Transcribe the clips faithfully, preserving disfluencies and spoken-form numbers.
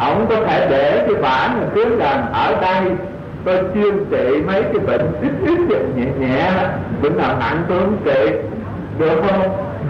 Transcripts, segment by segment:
Ông có thể để cái bản mình cứ rằng ở đây tôi chuyên trị mấy cái bệnh ít ít nhẹ nhẹ, bệnh nào nặng tôi không trị, được không?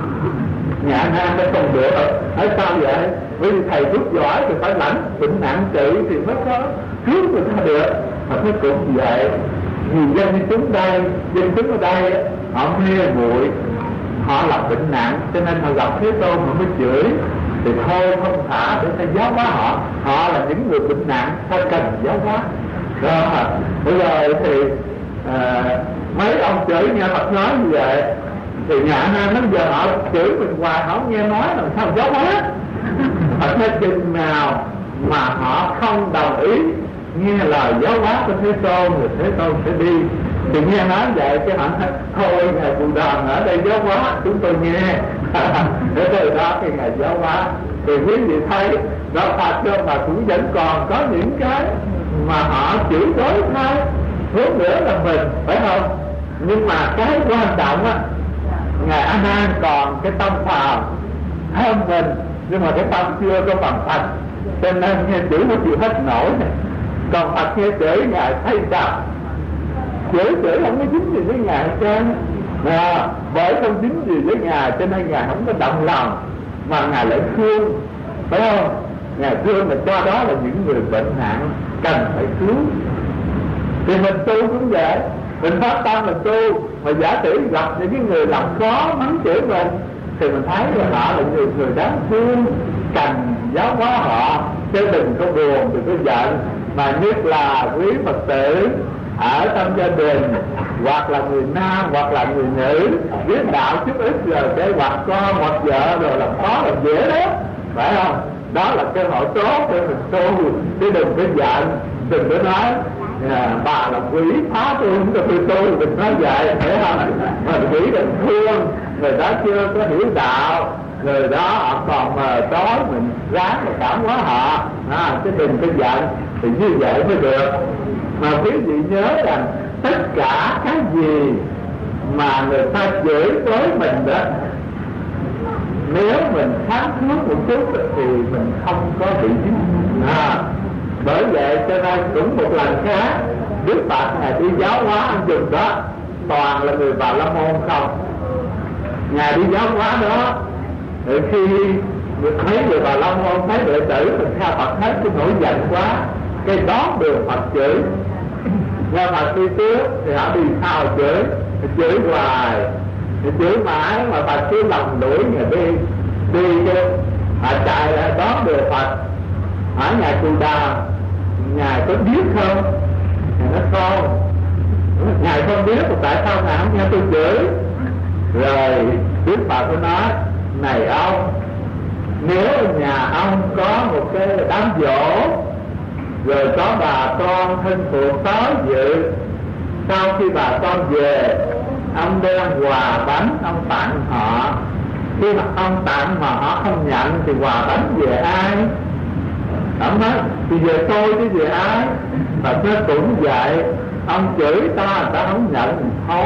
Nhà nam nó không được. Ở sao vậy? Bởi vì thầy thuốc giỏi thì phải lãnh bệnh nặng trị thì mới có cứu người ta được. Mà nó cũng vậy. Nhiều dân như chúng đây, dân chúng ở đây họ mê muội, họ làm bệnh nặng cho nên họ gặp Thế Tôn họ mới chửi. Thì thôi không thả để ta giáo hóa họ. Họ là những người bệnh nặng, ta cần giáo hóa. Rồi bây giờ thì à, mấy ông chửi nghe Phật nói như vậy thì nhà nam nó giờ họ chửi mình hoài, họ không nghe nói làm sao giáo hóa. Phật nói chừng nào mà họ không đồng ý nghe lời giáo hóa của Thế Tôn thì Thế Tôn sẽ đi. Thì nghe nói vậy chứ họ nói thôi ngài Bồ Đàm ở đây giáo hóa chúng tôi nghe. Để từ đó khi ngài giáo hóa thì quý vị thấy đó Phật cho mà cũng vẫn còn có những cái mà họ chửi đối thôi, hướng nữa là mình, phải không? Nhưng mà cái quan trọng á, ngài A Nan còn cái tâm phàm hơn mình, nhưng mà cái tâm chưa có bằng Phật, cho nên nghe chửi nó chịu hết nổi này. Còn Phật nghe chửi ngài thấy sao? Chửi chửi không có dính gì với ngài trơn, à, bởi không dính gì với ngài cho nên ngài không có động lòng, mà ngài lại thương, phải không? Ngài thương là cho đó là những người bệnh nặng cần phải cứu. Thì mình tu cũng vậy, mình phát tâm mình tu, mà giả sử gặp những cái người làm khó mắng chửi mình thì mình thấy là họ là người người đáng thương, cần giáo hóa họ, chứ đừng có buồn, đừng có giận. Mà nhất là quý Phật tử ở trong gia đình, hoặc là người nam hoặc là người nữ biết đạo chút ít rồi cái hoặc con hoặc vợ rồi làm khó làm dễ đó, phải không? Đó là cơ hội tốt để mình tu, chứ đừng có giận, đừng có nói à, bà là quỷ phá tôi không cho tôi tu, đừng nói vậy, phải không? Mà quỷ đừng thương, người đó chưa có hiểu đạo, người đó họ còn mờ tối, mình ráng mà cảm hóa họ, à, chứ đừng có giận, thì như vậy mới được. Mà quý vị nhớ rằng tất cả cái gì mà người ta chửi tới mình đó, nếu mình sáng suốt một chút thì mình không có bị dính. À, bởi vậy cho nên cũng một lần khác Đức Phật ngài đi giáo hóa anh dùng đó toàn là người Bà La Môn không. Ngài đi giáo hóa đó, rồi khi thấy người Bà La Môn thấy đệ tử mình theo Phật hết cái nổi giận quá, cái đó đường Phật chửi. Nhưng mà đi trước thì họ đi sao chửi, chửi hoài, chửi mãi mà Phật cứ lòng đuổi người đi, đi chứ họ chạy lại đón đường Phật. Hỏi ngài Cù Đàm, ngài có biết không? Ngài nói không. Ngài không biết, tại sao ngài không nghe tôi chửi? Rồi Đức Phật mới nói, này ông, nếu nhà ông có một cái đám giỗ, rồi có bà con thân thuộc tới dự, sau khi bà con về, ông đem quà bánh ông tặng họ. Khi mà ông tặng mà họ không nhận thì quà bánh về ai? Ông nói thì về tôi chứ về ai? Và nó cũng vậy, ông chửi ta, ta không nhận thì thôi.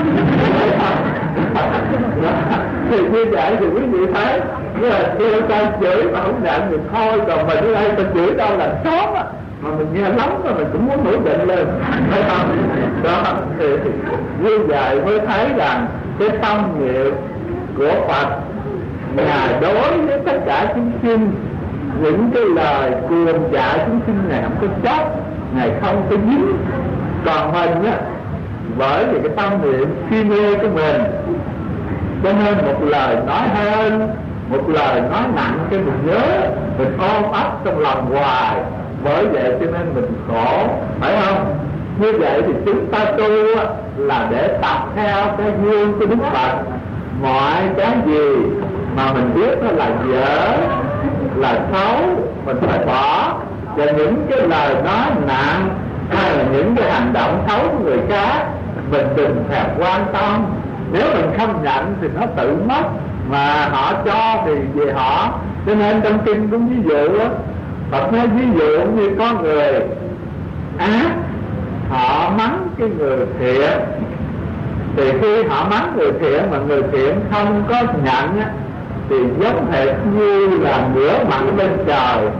Thì như vậy thì quý vị thấy, như là kêu ta chửi mà không nhận thì thôi, còn mình ở đây ta chửi đâu là sớm á, mà mình nghe lắm rồi mình cũng muốn nổi định lên, thấy không? Đó, thì như vậy mới thấy rằng cái tâm niệm của Phật, Ngài đối với tất cả chúng sinh, những cái lời cuồng dại chúng sinh này không có chấp, Ngài không có dính. Còn mình á, bởi vì cái tâm niệm si mê của mình, cho nên một lời nói hơn, một lời nói nặng cho mình nhớ, mình ôm ấp trong lòng hoài, bởi vậy cho nên mình khổ, phải không? Như vậy thì chúng ta tu là để tập theo cái gương của Đức Phật. Mọi cái gì mà mình biết nó là dở, là xấu, mình phải bỏ. Và những cái lời nói nặng hay là những cái hành động xấu của người khác, mình đừng thèm quan tâm. Nếu mình không nhận thì nó tự mất, mà họ cho thì về họ. Cho nên trong kinh cũng ví dụ đó, Phật nói ví dụ như có người ác, họ mắng cái người thiện, thì khi họ mắng người thiện mà người thiện không có nhận á, thì giống hệt như là ngửa mặt lên trời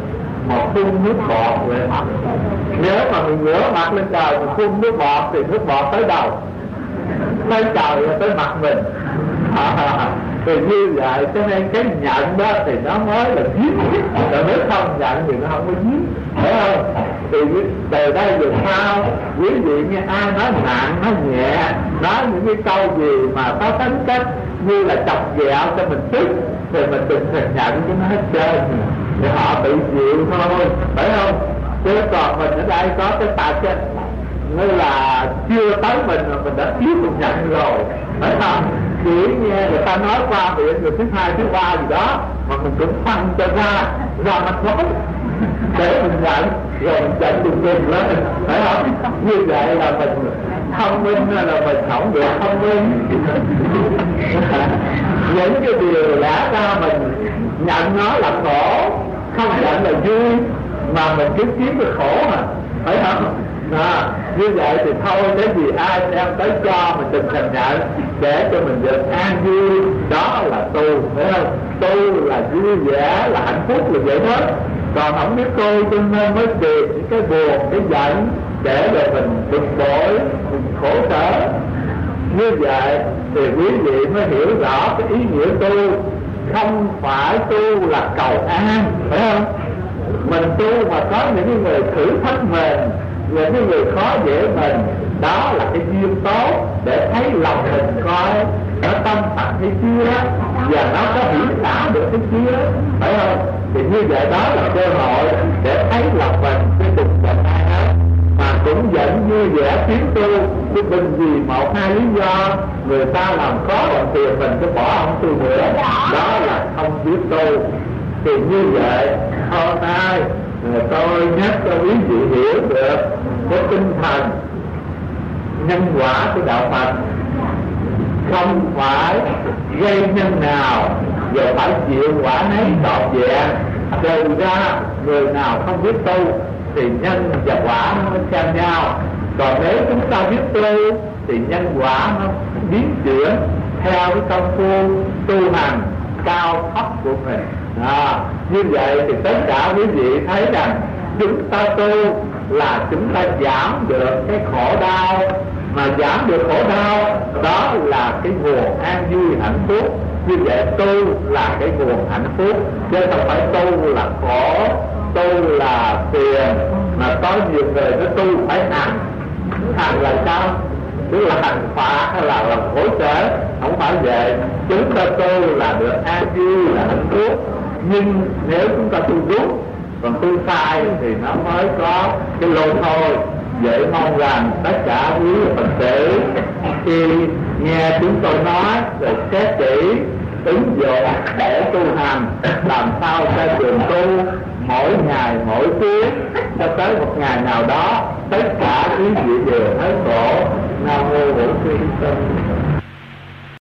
một phun nước bọt vậy. Nếu mà mình ngửa mặt lên trời mình phun nước bọt thì nước bọt tới đầu, tới trời tới mặt mình. À, thì như vậy cho nên cái nhận đó thì nó mới là giết, rồi nếu không nhận thì nó không có giết, phải không? Thì từ đây về sau quý vị nghe ai nói nặng nói nhẹ, nói những cái câu gì mà có tính cách như là chọc ghẹo cho mình tức thì mình đừng thừa nhận cho nó hết trơn, thì họ tự chịu thôi, phải không? Chứ còn mình ở đây có cái tài chất như là chưa tới mình mà mình đã thiếu được nhận rồi, phải không? Chỉ nghe người ta nói qua miệng người thứ hai thứ ba gì đó mà mình cũng phân cho ra ra mặt nói để mình nhận, rồi mình chạy đùng đùng lên, phải không? Như vậy là mình thông minh là mình không được thông minh. Những cái điều lẽ ra mình nhận nó là khổ, không nhận là vui, mà mình cứ kiếm cái khổ mà, phải không? À, như vậy thì thôi, cái gì ai đem tới cho mình đừng thành nhận, để cho mình được an vui, đó là tu, phải không? Tu là vui vẻ, là hạnh phúc, là vậy đó. Còn không biết tu cho nên mới tìm những cái buồn, cái giận để rồi mình bực bội, mình khổ sở. Như vậy thì quý vị mới hiểu rõ cái ý nghĩa tu. Không phải tu là cầu an, phải không? Mình tu mà có những người thử thách mình, những cái người khó dễ mình, đó là cái duyên tốt để thấy lòng mình coi nó tâm thật hay chưa, và nó có hiểu xả được cái chưa, phải không? Thì như vậy đó là cơ hội để thấy lòng mình cái tục tình ai hết, mà cũng vẫn vui vẻ tiến tu. Chứ bình vì một hai lý do người ta làm khó bằng tiền mình cứ bỏ ông tu nữa, đó là không biết tu. Thì như vậy hôm nay tôi nhắc cho quý vị hiểu được cái tinh thần nhân quả của đạo Phật. Không phải gây nhân nào rồi phải chịu quả nấy trọn vẹn. Trừ ra người nào không biết tu thì nhân và quả nó mới xem nhau. Còn nếu chúng ta biết tu thì nhân quả nó biến chuyển theo cái công phu tu hành cao thấp của mình. À, như vậy thì tất cả quý vị thấy rằng chúng ta tu là chúng ta giảm được cái khổ đau, mà giảm được khổ đau đó là cái nguồn an vui hạnh phúc. Như vậy tu là cái nguồn hạnh phúc, chứ không phải tu là khổ, tu là phiền. Mà có nhiều người nó tu phải hành, hành là sao? Tức là hành phạt hay là làm khổ sở? Không phải vậy. Chúng ta tu là được an vui, là hạnh phúc. Nhưng nếu chúng ta tu đúng, còn tu sai thì nó mới có cái lôi thôi. Vậy mong rằng tất cả quý Phật tử khi nghe chúng tôi nói rồi xét kỹ ứng dụng để tu hành, làm sao cho đường tu mỗi ngày mỗi tiếng, cho tới một ngày nào đó tất cả quý vị đều thấy khổ. Nam mô Bổn Sư Thích Ca.